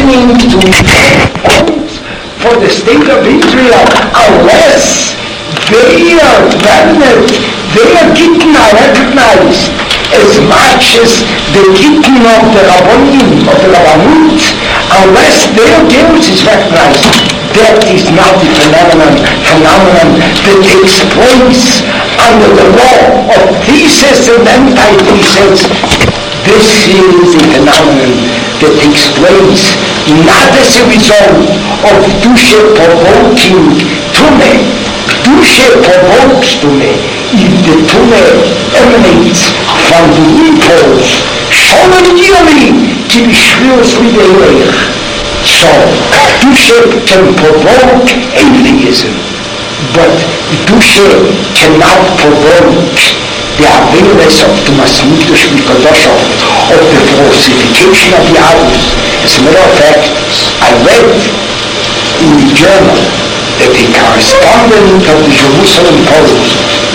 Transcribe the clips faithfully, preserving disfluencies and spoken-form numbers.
trying to point for the state of Israel unless they are valid, they are getting recognized as much as the getting of the Rabbonim, of the Rabbanut, unless their Deus is recognized. That is not the phenomenon, phenomenon that takes place under the law of thesis and antithesis. This is a phenomenon that takes place not as a result of Dusha provoking Tume. Dusha provokes Tume if the Tume emanates from the impulse shown yearly to be shriels with the air. So, Dusha can provoke atheism, but Dusha cannot provoke the awareness of Tumas Mikdash Mikadosh, of the falsification of the others. As a matter of fact, I read in the journal that the correspondent of the Jerusalem Post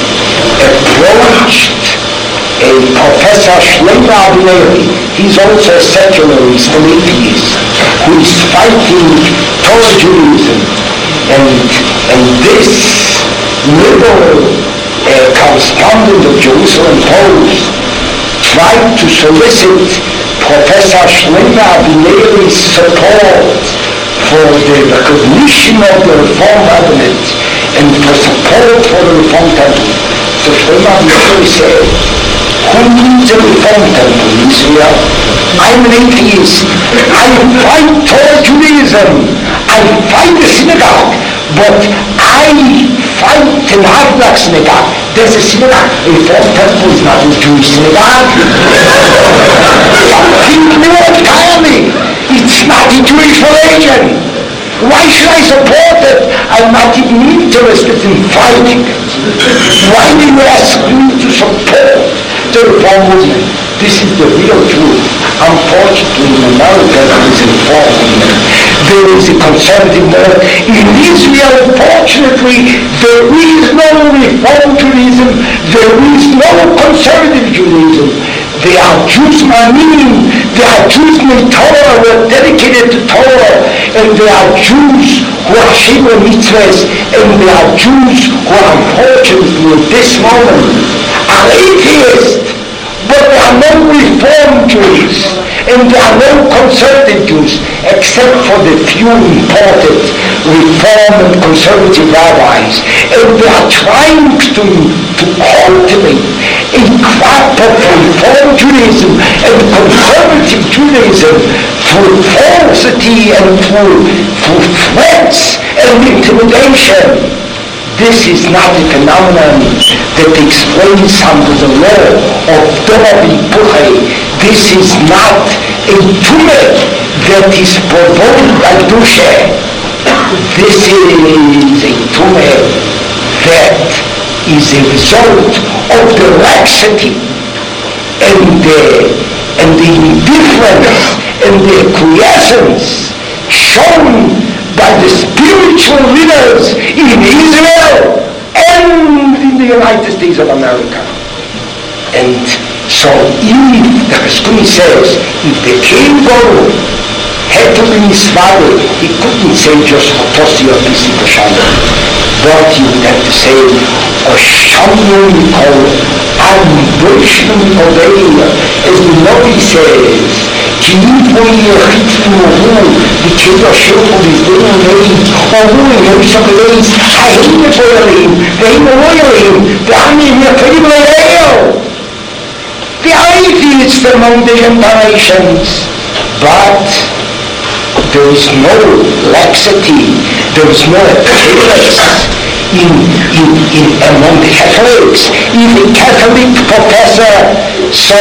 approached a Professor Shlomo Avineri. He's also a secularist, an atheist, who is fighting Torah Judaism. And, and this liberal uh, correspondent of Jerusalem Post tried to solicit Professor Shlomo Avineri's support for the recognition of the Reform Cabinet and for support for the Reform Temple. So Shlomo Avineri said, who needs a Reform Temple in Israel? I'm an atheist. I fight Torah Judaism. I fight the synagogue. But I fight an Orthodox synagogue. There's a synagogue. A Reform Temple is not a Jewish synagogue. Something new entirely. It's not a Jewish religion. Why should I support it? I'm not even interested in fighting it. Why do you ask me to support the Reform movement? This is the real truth. Unfortunately, in America, there is a Reform movement. There is a conservative movement. In Israel, unfortunately, there is no Reform Judaism. There is no conservative Judaism. They are Jews Ma'aminim, they are Jews in Torah, who are dedicated to Torah, and they are Jews who are Shema Mitzvahs, and they are Jews who are unfortunately at this moment are atheists, but there are no Reform Jews, and there are no conservative Jews, except for the few imported Reform and conservative rabbis, and they are trying to, to cultivate a crop of Reform Judaism and conservative Judaism through falsity and through, through threats and intimidation. This is not a phenomenon that takes place under the law of Dorabi Puchei. This is not a tumor that is provoked by Dusha. This is a tumor that is a result of the laxity and the, and the indifference and the acquiescence shown by the spiritual leaders in Israel and in the United States of America. And so if the Cheskuni says, if the king Goru had to be misvalued, he couldn't say just Hotosi or Bisi Kashana, but he would have to say, Oshamnu Mikol, Ambushnu Mikodeya, as the Novi says, כי איפה יחיד ומורו, וכאילו השרפו בזדנו נעים, אומרו אם הם שקלייס, הם מפוירים, והם מוירים, ועמים יכולים להיער. The atheists among the generations, but there is no laxity, there is no appearance in, in, in among the Catholics. If a Catholic professor so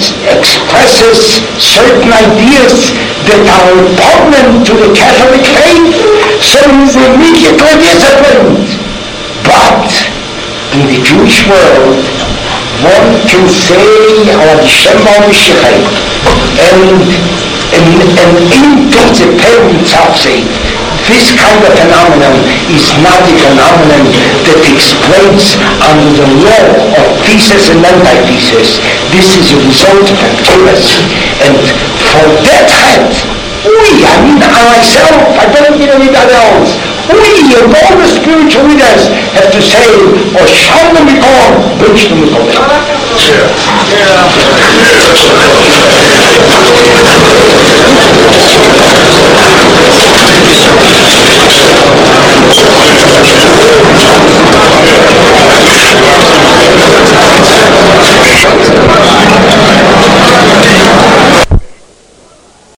expresses certain ideas that are repugnant to the Catholic faith, so he is immediately disciplined. But in the Jewish world, one can say our Shema Mishichay and and and intense parents of say this kind of phenomenon is not a phenomenon that takes place under the law of thesis and antithesis. This is a result of activity, and for that fact, we are not anybody else. We, and all the spiritual leaders, have to say, Osham Mikol, Bridge to Mikol.